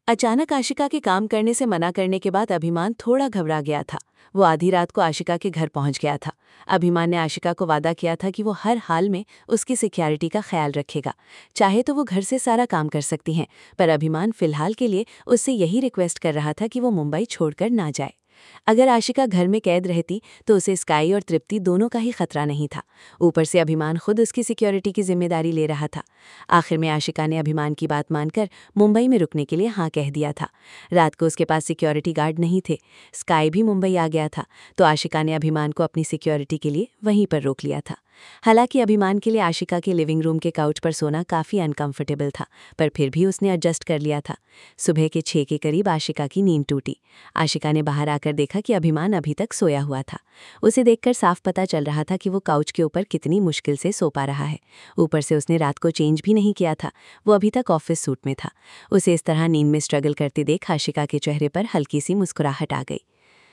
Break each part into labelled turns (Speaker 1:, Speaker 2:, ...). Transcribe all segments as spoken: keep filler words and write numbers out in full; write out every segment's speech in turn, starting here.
Speaker 1: अचानक आशिका के काम करने से मना करने के बाद अभिमान थोड़ा घबरा गया था। वो आधी रात को आशिका के घर पहुंच गया था। अभिमान ने आशिका को वादा किया था कि वो हर हाल में उसकी सिक्योरिटी का ख्याल रखेगा। चाहे तो वो घर से सारा काम कर सकती हैं, पर अभिमान फिलहाल के लिए उससे यही रिक्वेस्ट कर रहा था कि वो मुंबई छोड़कर ना जाए। अगर आशिका घर में कैद रहती तो उसे स्काई और तृप्ति दोनों का ही खतरा नहीं था। ऊपर से अभिमान खुद उसकी सिक्योरिटी की जिम्मेदारी ले रहा था। आखिर में आशिका ने अभिमान की बात मानकर मुंबई में रुकने के लिए हाँ कह दिया था। रात को उसके पास सिक्योरिटी गार्ड नहीं थे। स्काई भी मुंबई आ गया था, तो आशिका ने अभिमान को अपनी सिक्योरिटी के लिए वहीं पर रोक लिया था। हालांकि अभिमान के लिए आशिका के लिविंग रूम के काउच पर सोना काफ़ी अनकंफर्टेबल था, पर फिर भी उसने एडजस्ट कर लिया था। सुबह के छः के करीब आशिका की नींद टूटी। आशिका ने बाहर आकर देखा कि अभिमान अभी तक सोया हुआ था। उसे देखकर साफ पता चल रहा था कि वो काउच के ऊपर कितनी मुश्किल से सो पा रहा है। ऊपर से उसने रात को चेंज भी नहीं किया था, वो अभी तक ऑफिस सूट में था। उसे इस तरह नींद में स्ट्रगल करते देख आशिका के चेहरे पर हल्की सी मुस्कुराहट आ गई।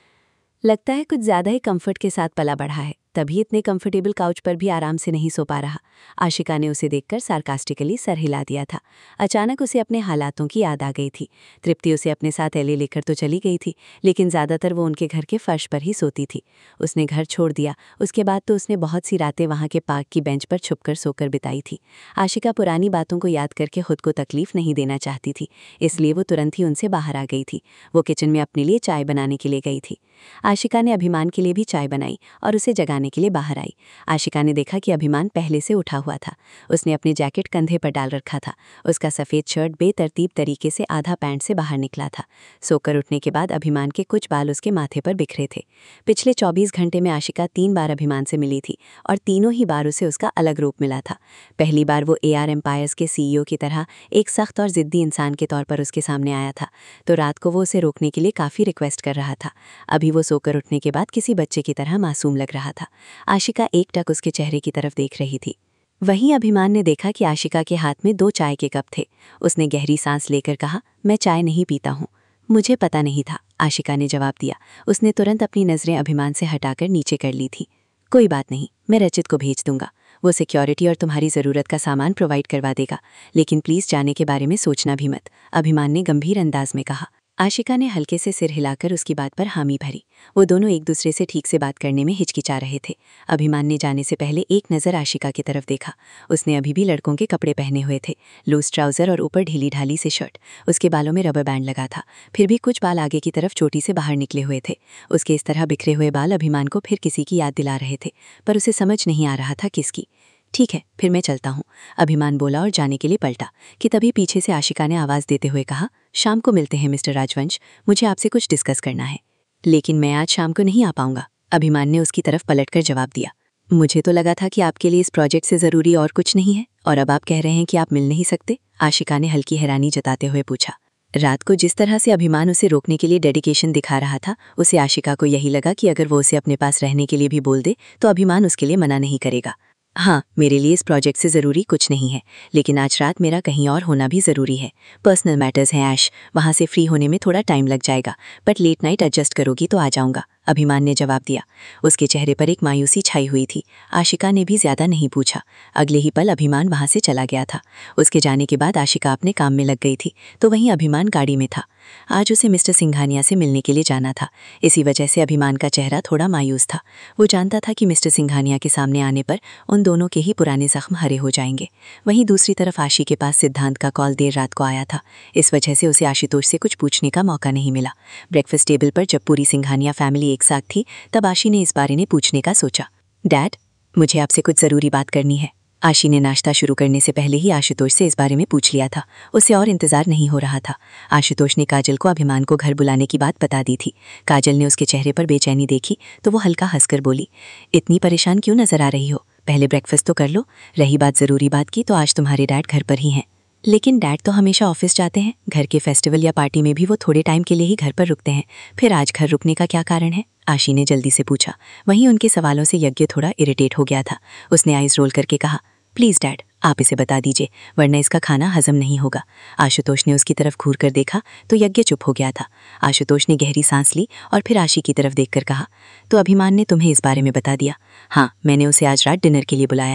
Speaker 1: लगता है कुछ ज़्यादा ही कंफर्ट के साथ पला बढ़ा है, तभी इतने कंफर्टेबल काउच पर भी आराम से नहीं सो पा रहा। आशिका ने उसे देखकर सार्कास्टिकली सर हिला दिया था। अचानक उसे अपने हालातों की याद आ गई थी। तृप्ति उसे अपने साथ एले लेकर तो चली गई थी, लेकिन ज़्यादातर वो उनके घर के फर्श पर ही सोती थी। उसने घर छोड़ दिया, उसके बाद तो उसने बहुत सी रातें वहाँ के पार्क की बेंच पर छुपकर सोकर बिताई थी। आशिका पुरानी बातों को याद करके खुद को तकलीफ नहीं देना चाहती थी, इसलिए वो तुरंत ही उनसे बाहर आ गई थी। वो किचन में अपने लिए चाय बनाने के लिए गई थी। आशिका ने अभिमान के लिए भी चाय बनाई और उसे जगाने के लिए बाहर आई। आशिका ने देखा कि अभिमान पहले से उठा हुआ था। उसने अपनी जैकेट कंधे पर डाल रखा था। उसका सफ़ेद शर्ट बेतरतीब तरीके से आधा पैंट से बाहर निकला था। सोकर उठने के बाद अभिमान के कुछ बाल उसके माथे पर बिखरे थे। पिछले चौबीस घंटे में आशिका तीन बार अभिमान से मिली थी और तीनों ही बार उसे उसका अलग रूप मिला था। पहली बार वो ए आर एम्पायर्स के सीईओ की तरह एक सख्त और ज़िद्दी इंसान के तौर पर उसके सामने आया था, तो रात को वो उसे रोकने के लिए काफ़ी रिक्वेस्ट कर रहा था। अभी वो सोकर उठने के बाद किसी बच्चे की तरह मासूम लग रहा था। आशिका एकटक उसके चेहरे की तरफ देख रही थी। वहीं अभिमान ने देखा कि आशिका के हाथ में दो चाय के कप थे। उसने गहरी सांस लेकर कहा, मैं चाय नहीं पीता हूँ। मुझे पता नहीं था, आशिका ने जवाब दिया। उसने तुरंत अपनी नज़रें अभिमान से हटाकर नीचे कर ली थी। कोई बात नहीं, मैं रचित को भेज दूंगा। वो सिक्योरिटी और तुम्हारी ज़रूरत का सामान प्रोवाइड करवा देगा, लेकिन प्लीज़ जाने के बारे में सोचना भी मत, अभिमान ने गंभीर अंदाज में कहा। आशिका ने हल्के से सिर हिलाकर उसकी बात पर हामी भरी। वो दोनों एक दूसरे से ठीक से बात करने में हिचकिचा रहे थे। अभिमान ने जाने से पहले एक नज़र आशिका की तरफ देखा। उसने अभी भी लड़कों के कपड़े पहने हुए थे, लूज ट्राउज़र और ऊपर ढीली ढाली से शर्ट। उसके बालों में रबर बैंड लगा था, फिर भी कुछ बाल आगे की तरफ चोटी से बाहर निकले हुए थे। उसके इस तरह बिखरे हुए बाल अभिमान को फिर किसी की याद दिला रहे थे, पर उसे समझ नहीं आ रहा था किसकी। ठीक है, फिर मैं चलता हूँ, अभिमान बोला और जाने के लिए पलटा कि तभी पीछे से आशिका ने आवाज़ देते हुए कहा, शाम को मिलते हैं मिस्टर राजवंश, मुझे आपसे कुछ डिस्कस करना है। लेकिन मैं आज शाम को नहीं आ पाऊंगा, अभिमान ने उसकी तरफ पलटकर जवाब दिया। मुझे तो लगा था कि आपके लिए इस प्रोजेक्ट से ज़रूरी और कुछ नहीं है, और अब आप कह रहे हैं कि आप मिल नहीं सकते, आशिका ने हल्की हैरानी जताते हुए पूछा। रात को जिस तरह से अभिमान उसे रोकने के लिए डेडिकेशन दिखा रहा था, उसे आशिका को यही लगा कि अगर वो उसे अपने पास रहने के लिए भी बोल दे तो अभिमान उसके लिए मना नहीं करेगा। हाँ, मेरे लिए इस प्रोजेक्ट से ज़रूरी कुछ नहीं है, लेकिन आज रात मेरा कहीं और होना भी ज़रूरी है। पर्सनल मैटर्स हैं ऐश, वहाँ से फ्री होने में थोड़ा टाइम लग जाएगा, बट लेट नाइट एडजस्ट करोगी तो आ जाऊँगा, अभिमान ने जवाब दिया। उसके चेहरे पर एक मायूसी छाई हुई थी। आशिका ने भी ज़्यादा नहीं पूछा। अगले ही पल अभिमान वहाँ से चला गया था। उसके जाने के बाद आशिका अपने काम में लग गई थी, तो वहीं अभिमान गाड़ी में था। आज उसे मिस्टर सिंघानिया से मिलने के लिए जाना था। इसी वजह से अभिमान का चेहरा थोड़ा मायूस था। वो जानता था कि मिस्टर सिंघानिया के सामने आने पर उन दोनों के ही पुराने जख्म हरे हो जाएंगे। वहीं दूसरी तरफ आशी के पास सिद्धांत का कॉल देर रात को आया था। इस वजह से उसे आशुतोष से कुछ पूछने का मौका नहीं मिला। ब्रेकफास्ट टेबल पर जब पूरी सिंघानिया फैमिली एक साथ थी, तब आशी ने इस बारे में पूछने का सोचा। डैड, मुझे आपसे कुछ ज़रूरी बात करनी है। आशी ने नाश्ता शुरू करने से पहले ही आशुतोष से इस बारे में पूछ लिया था। उसे और इंतज़ार नहीं हो रहा था। आशुतोष ने काजल को अभिमान को घर बुलाने की बात बता दी थी। काजल ने उसके चेहरे पर बेचैनी देखी तो वो हल्का हंसकर बोली, इतनी परेशान क्यों नज़र आ रही हो? पहले ब्रेकफास्ट तो कर लो। रही बात ज़रूरी बात की, तो आज तुम्हारे डैड घर पर ही हैं। लेकिन डैड तो हमेशा ऑफिस जाते हैं। घर के फेस्टिवल या पार्टी में भी वो थोड़े टाइम के लिए ही घर पर रुकते हैं। फिर आज घर रुकने का क्या कारण है? आशी ने जल्दी से पूछा। वहीं उनके सवालों से यज्ञ थोड़ा इरिटेट हो गया था। उसने आइज़ रोल करके कहा, प्लीज़ डैड, आप इसे बता दीजिए, वरना इसका खाना हजम नहीं होगा। आशुतोष ने उसकी तरफ घूर कर देखा तो यज्ञ चुप हो गया था। आशुतोष ने गहरी सांस ली और फिर आशी की तरफ देखकर कहा, तो अभिमान ने तुम्हें इस बारे में बता दिया? हाँ, मैंने उसे आज रात डिनर के लिए बुलाया है।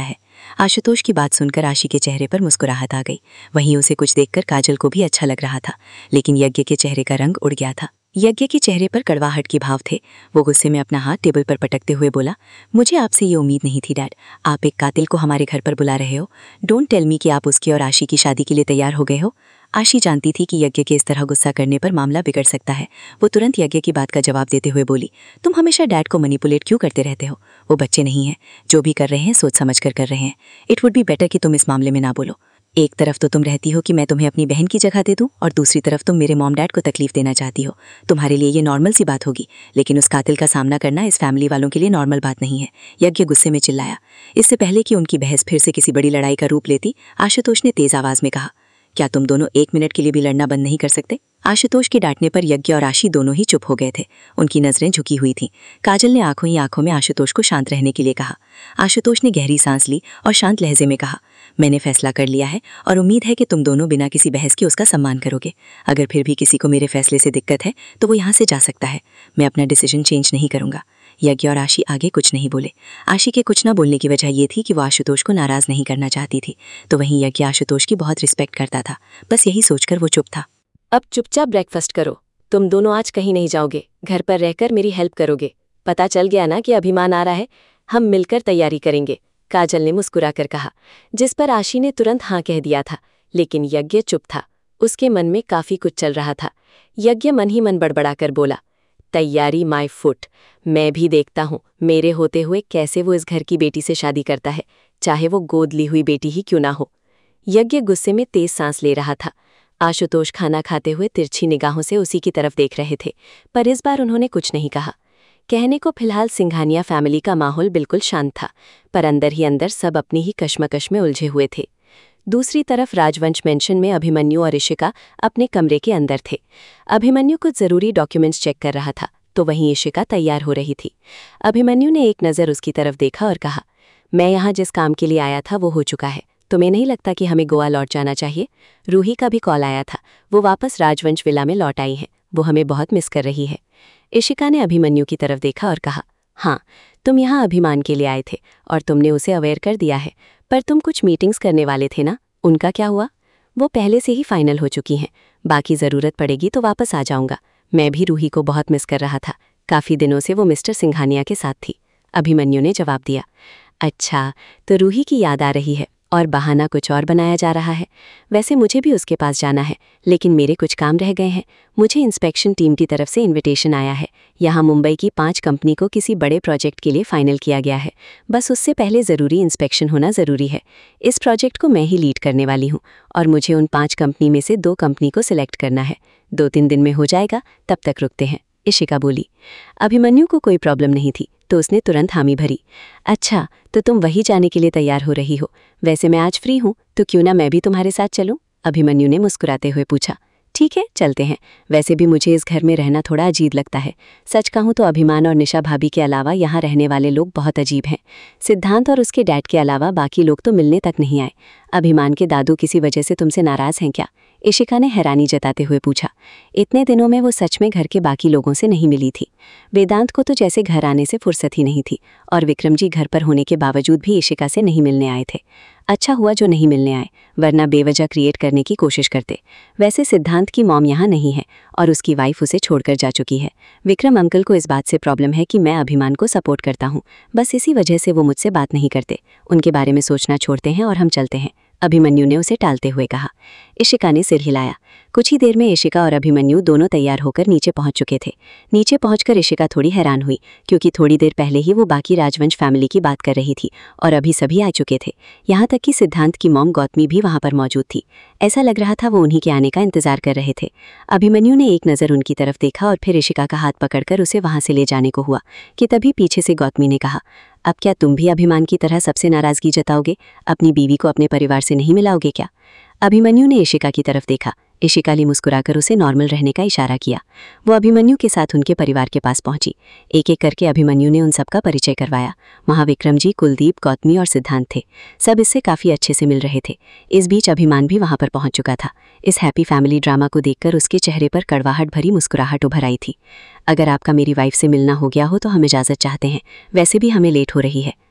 Speaker 2: आशुतोष की बात सुनकर आशी के चेहरे पर मुस्कुराहट आ गई। वहीं उसे कुछ देखकर काजल को भी अच्छा लग रहा था, लेकिन यज्ञ के चेहरे का रंग उड़ गया था। यज्ञ के चेहरे पर कड़वाहट के भाव थे। वो गुस्से में अपना हाथ टेबल पर पटकते हुए बोला, मुझे आपसे ये उम्मीद नहीं थी डैड। आप एक कातिल को हमारे घर पर बुला रहे हो। डोंट टेल मी कि आप उसकी और आशी की शादी के लिए तैयार हो गए हो। आशी जानती थी कि यज्ञ के इस तरह गुस्सा करने पर मामला बिगड़ सकता है। वो तुरंत यज्ञ की बात का जवाब देते हुए बोली, तुम हमेशा डैड को मैनिपुलेट क्यों करते रहते हो? वो बच्चे नहीं हैं, जो भी कर रहे हैं सोच समझ कर कर रहे हैं। इट वुड बी बेटर कि तुम इस मामले में ना बोलो। एक तरफ तो तुम रहती हो कि मैं तुम्हें अपनी बहन की जगह दे दूं, और दूसरी तरफ तुम मेरे मॉम डैड को तकलीफ देना चाहती हो। तुम्हारे लिए ये नॉर्मल सी बात होगी, लेकिन उस कातिल का सामना करना इस फैमिली वालों के लिए नॉर्मल बात नहीं है। यज्ञ गुस्से में चिल्लाया। इससे पहले कि उनकी बहस फिर से किसी बड़ी लड़ाई का रूप लेती, आशुतोष ने तेज आवाज में कहा, क्या तुम दोनों एक मिनट के लिए भी लड़ना बंद नहीं कर सकते? आशुतोष के डांटने पर यज्ञ और आशी दोनों ही चुप हो गए थे। उनकी नजरें झुकी हुई थीं। काजल ने आंखों ही आंखों में आशुतोष को शांत रहने के लिए कहा। आशुतोष ने गहरी सांस ली और शांत लहजे में कहा, मैंने फैसला कर लिया है और उम्मीद है कि तुम दोनों बिना किसी बहस के उसका सम्मान करोगे। अगर फिर भी किसी को मेरे फैसले से दिक्कत है तो वो यहाँ से जा सकता है। मैं अपना डिसीजन चेंज नहीं करूंगा। यज्ञ और आशी आगे कुछ नहीं बोले। आशी के कुछ ना बोलने की वजह ये थी कि वो आशुतोष को नाराज नहीं करना चाहती थी, तो वहीं यज्ञ आशुतोष की बहुत रिस्पेक्ट करता था। बस यही सोचकर वो चुप था।
Speaker 1: अब चुपचाप ब्रेकफास्ट करो। तुम दोनों आज कहीं नहीं जाओगे, घर पर रहकर मेरी हेल्प करोगे। पता चल गया ना कि अभिमान आ रहा है, हम मिलकर तैयारी करेंगे, काजल ने मुस्कुरा कर कहा, जिस पर आशी ने तुरंत हाँ कह दिया था। लेकिन यज्ञ चुप था। उसके मन में काफी कुछ चल रहा था। यज्ञ मन ही मन बड़बड़ा कर बोला, तैयारी माय फुट। मैं भी देखता हूँ मेरे होते हुए कैसे वो इस घर की बेटी से शादी करता है, चाहे वो गोद ली हुई बेटी ही क्यों ना हो। यज्ञ गुस्से में तेज सांस ले रहा था। आशुतोष खाना खाते हुए तिरछी निगाहों से उसी की तरफ देख रहे थे, पर इस बार उन्होंने कुछ नहीं कहा। कहने को फिलहाल सिंघानिया फैमिली का माहौल बिल्कुल शांत था, पर अंदर ही अंदर सब अपनी ही कश्मकश में उलझे हुए थे। दूसरी तरफ राजवंश मेंशन में अभिमन्यु और इशिका अपने कमरे के अंदर थे। अभिमन्यु कुछ जरूरी डॉक्यूमेंट्स चेक कर रहा था, तो वहीं इशिका तैयार हो रही थी। अभिमन्यु ने एक नज़र उसकी तरफ देखा और कहा, मैं यहाँ जिस काम के लिए आया था वो हो चुका है। तुम्हें नहीं लगता कि हमें गोवा लौट जाना चाहिए? रूही का भी कॉल आया था, वो वापस राजवंश विला में लौट आई हैं। वो हमें बहुत मिस कर रही है। इशिका ने अभिमन्यु की तरफ देखा और कहा, हाँ, तुम यहाँ अभिमान के लिए आए थे और तुमने उसे अवेयर कर दिया है, पर तुम कुछ मीटिंग्स करने वाले थे ना, उनका क्या हुआ? वो पहले से ही फाइनल हो चुकी हैं। बाकी ज़रूरत पड़ेगी तो वापस आ जाऊंगा। मैं भी रूही को बहुत मिस कर रहा था। काफ़ी दिनों से वो मिस्टर सिंघानिया के साथ थी। अभिमन्यु ने जवाब दिया। अच्छा, तो रूही की याद आ रही है और बहाना कुछ और बनाया जा रहा है। वैसे मुझे भी उसके पास जाना है, लेकिन मेरे कुछ काम रह गए हैं। मुझे इंस्पेक्शन टीम की तरफ से इनविटेशन आया है। यहाँ मुंबई की पांच कंपनी को किसी बड़े प्रोजेक्ट के लिए फाइनल किया गया है। बस उससे पहले ज़रूरी इंस्पेक्शन होना ज़रूरी है। इस प्रोजेक्ट को मैं ही लीड करने वाली हूँ और मुझे उन पाँच कंपनी में से दो कंपनी को सिलेक्ट करना है। दो तीन दिन में हो जाएगा, तब तक रुकते हैं, इशिका बोली। अभिमन्यु को कोई प्रॉब्लम नहीं थी, तो उसने तुरंत हामी भरी। अच्छा, तो तुम वही जाने के लिए तैयार हो रही हो? वैसे मैं आज फ्री हूँ, तो क्यों ना मैं भी तुम्हारे साथ चलूँ? अभिमन्यु ने मुस्कुराते हुए पूछा। ठीक है, चलते हैं। वैसे भी मुझे इस घर में रहना थोड़ा अजीब लगता है। सच कहूँ तो अभिमान और निशा भाभी के अलावा यहाँ रहने वाले लोग बहुत अजीब हैं। सिद्धांत और उसके डैड के अलावा बाकी लोग तो मिलने तक नहीं आए। अभिमान के दादू किसी वजह से तुमसे नाराज़ हैं क्या? इशिका ने हैरानी जताते हुए पूछा। इतने दिनों में वो सच में घर के बाकी लोगों से नहीं मिली थी। वेदांत को तो जैसे घर आने से फुर्सत ही नहीं थी, और विक्रम जी घर पर होने के बावजूद भी इशिका से नहीं मिलने आए थे। अच्छा हुआ जो नहीं मिलने आए, वरना बेवजह क्रिएट करने की कोशिश करते। वैसे सिद्धांत की मॉम यहाँ नहीं है और उसकी वाइफ उसे छोड़कर जा चुकी है। विक्रम अंकल को इस बात से प्रॉब्लम है कि मैं अभिमान को सपोर्ट करता हूँ, बस इसी वजह से वो मुझसे बात नहीं करते। उनके बारे में सोचना छोड़ते हैं और हम चलते हैं, अभिमन्यु ने उसे टालते हुए कहा। इशिका ने सिर हिलाया। कुछ ही देर में इशिका और अभिमन्यु दोनों तैयार होकर नीचे पहुंच चुके थे। नीचे पहुंचकर इशिका थोड़ी हैरान हुई, क्योंकि थोड़ी देर पहले ही वो बाकी राजवंश फैमिली की बात कर रही थी और अभी सभी आ चुके थे। यहाँ तक कि सिद्धांत की मॉम गौतमी भी वहाँ पर मौजूद थी। ऐसा लग रहा था वो उन्हीं के आने का इंतजार कर रहे थे। अभिमन्यु ने एक नज़र उनकी तरफ देखा और फिर इशिका का हाथ पकड़कर उसे वहाँ से ले जाने को हुआ कि तभी पीछे से गौतमी ने कहा, अब क्या तुम भी अभिमान की तरह सबसे नाराज़गी जताओगे? अपनी बीवी को अपने परिवार से नहीं मिलाओगे क्या? अभिमन्यु ने इशिका की तरफ देखा। इशिका ने मुस्कुराकर उसे नॉर्मल रहने का इशारा किया। वो अभिमन्यु के साथ उनके परिवार के पास पहुंची। एक एक करके अभिमन्यु ने उन सबका परिचय करवाया। वहाँ विक्रम जी, कुलदीप, गौतमी और सिद्धांत थे। सब इससे काफ़ी अच्छे से मिल रहे थे। इस बीच अभिमान भी वहाँ पर पहुँच चुका था। इस हैप्पी फैमिली ड्रामा को देखकर उसके चेहरे पर कड़वाहट भरी मुस्कुराहट उभर आई थी। अगर आपका मेरी वाइफ से मिलना हो गया हो तो हम इजाज़त चाहते हैं, वैसे भी हमें लेट हो रही है,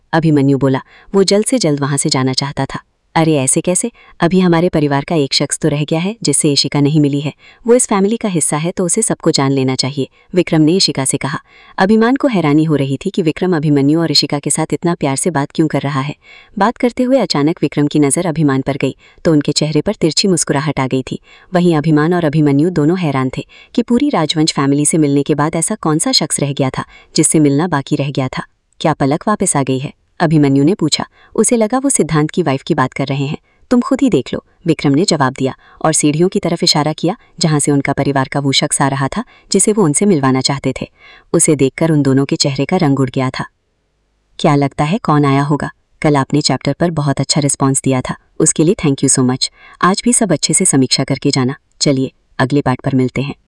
Speaker 2: अभिमन्यु बोला। वो जल्द से जल्द वहां से जाना चाहता था। अरे ऐसे कैसे? अभी हमारे परिवार का एक शख्स तो रह गया है जिससे इशिका नहीं मिली है। वो इस फैमिली का हिस्सा है तो उसे सबको जान लेना चाहिए, विक्रम ने इशिका से कहा। अभिमान को हैरानी हो रही थी कि विक्रम अभिमन्यु और इशिका के साथ इतना प्यार से बात क्यों कर रहा है। बात करते हुए अचानक विक्रम की नज़र अभिमान पर गई तो उनके चेहरे पर तिरछी मुस्कुराहट आ गई थी। वहीं अभिमान और अभिमन्यु दोनों हैरान थे कि पूरी राजवंश फैमिली से मिलने के बाद ऐसा कौन सा शख्स रह गया था जिससे मिलना बाकी रह गया था। क्या पलक वापस आ गई है? अभिमन्यु ने पूछा। उसे लगा वो सिद्धांत की वाइफ की बात कर रहे हैं। तुम खुद ही देख लो, विक्रम ने जवाब दिया और सीढ़ियों की तरफ इशारा किया जहां से उनका परिवार का वो शख्स आ रहा था जिसे वो उनसे मिलवाना चाहते थे। उसे देखकर उन दोनों के चेहरे का रंग उड़ गया था। क्या लगता है कौन आया होगा? कल आपने चैप्टर पर बहुत अच्छा रिस्पॉन्स दिया था, उसके लिए थैंक यू सो मच। आज भी सब अच्छे से समीक्षा करके जाना। चलिए अगले पार्ट पर मिलते हैं।